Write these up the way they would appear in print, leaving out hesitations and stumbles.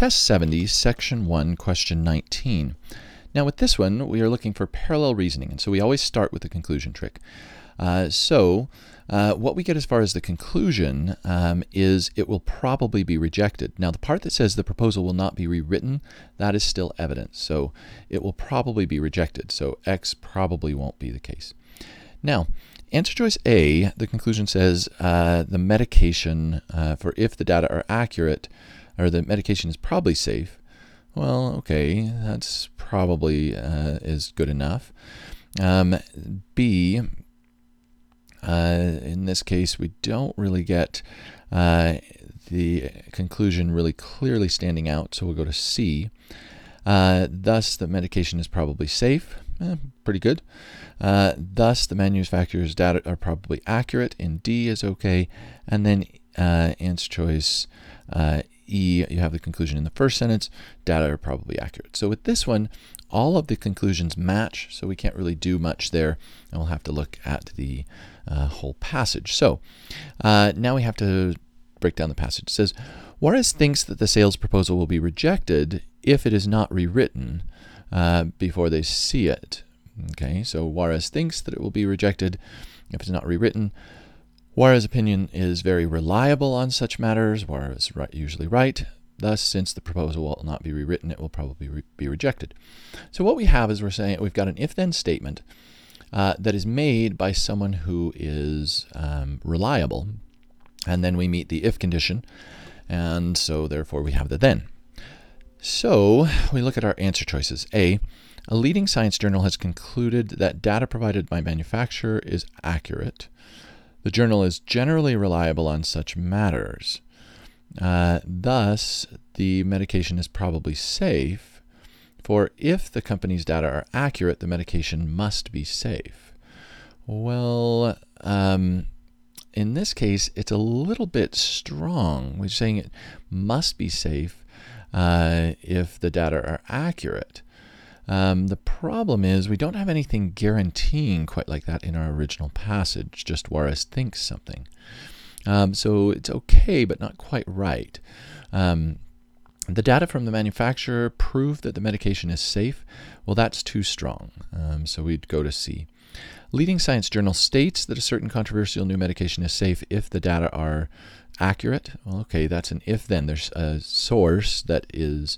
Test 70, Section 1, Question 19. Now with this one, we are looking for parallel reasoning, and so we always start with the conclusion trick. What we get as far as the conclusion is it will probably be rejected. Now the part that says the proposal will not be rewritten, that is still evidence. So it will probably be rejected. So X probably won't be the case. Now, answer choice A, the conclusion says the medication, for if the data are accurate, or the medication is probably safe. Well, okay, that's probably is good enough. B, in this case, we don't really get the conclusion really clearly standing out, so we'll go to C. Thus, the medication is probably safe. Pretty good. Thus, the manufacturer's data are probably accurate. In D is okay. And then answer choice E, you have the conclusion in the first sentence, data are probably accurate. So with this one, all of the conclusions match, so we can't really do much there, and we'll have to look at the whole passage. So now we have to break down the passage. It says, Juarez thinks that the sales proposal will be rejected if it is not rewritten before they see it. Okay, so Juarez thinks that it will be rejected if it's not rewritten. Juarez's opinion is very reliable on such matters. Juarez is usually right. Thus, since the proposal will not be rewritten, it will probably be rejected. So what we have is we're saying we've got an if-then statement that is made by someone who is reliable, and then we meet the if condition, and so therefore we have the then. So we look at our answer choices. A leading science journal has concluded that data provided by manufacturer is accurate. The journal is generally reliable on such matters. Thus, the medication is probably safe, for if the company's data are accurate, the medication must be safe. Well, in this case, it's a little bit strong. We're saying it must be safe if the data are accurate. The problem is we don't have anything guaranteeing quite like that in our original passage, just Juarez thinks something. So it's okay, but not quite right. The data from the manufacturer prove that the medication is safe. Well, that's too strong, so we'd go to C. Leading science journal states that a certain controversial new medication is safe if the data are accurate. Well, okay, that's an if-then. There's a source that is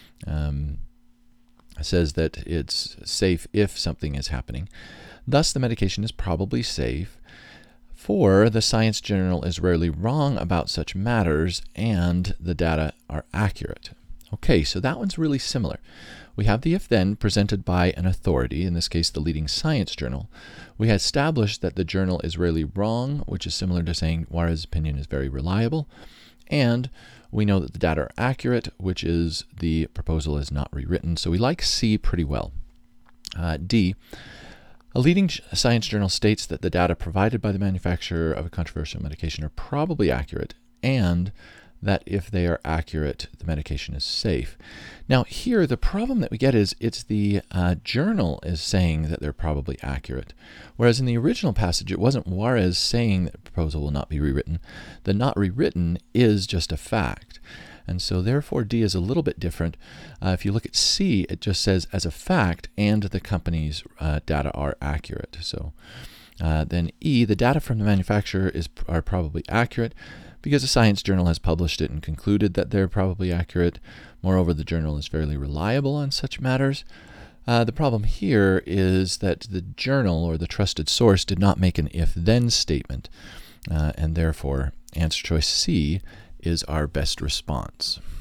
says that it's safe if something is happening. Thus, the medication is probably safe, for the science journal is rarely wrong about such matters, and the data are accurate. Okay, so that one's really similar. We have the if-then presented by an authority, in this case the leading science journal. We have established that the journal is rarely wrong, which is similar to saying Juarez's opinion is very reliable, and we know that the data are accurate, which is the proposal is not rewritten. So we like C pretty well. D, a leading science journal states that the data provided by the manufacturer of a controversial medication are probably accurate, and that if they are accurate, the medication is safe. Now here, the problem that we get is it's the journal is saying that they're probably accurate, whereas in the original passage, it wasn't Juarez saying that the proposal will not be rewritten. The not rewritten is just a fact. And so therefore D is a little bit different. If you look at C, it just says as a fact, and the company's data are accurate. So then E, the data from the manufacturer are probably accurate, because a science journal has published it and concluded that they're probably accurate. Moreover, the journal is fairly reliable on such matters. The problem here is that the journal or the trusted source did not make an if-then statement, and therefore answer choice C is our best response.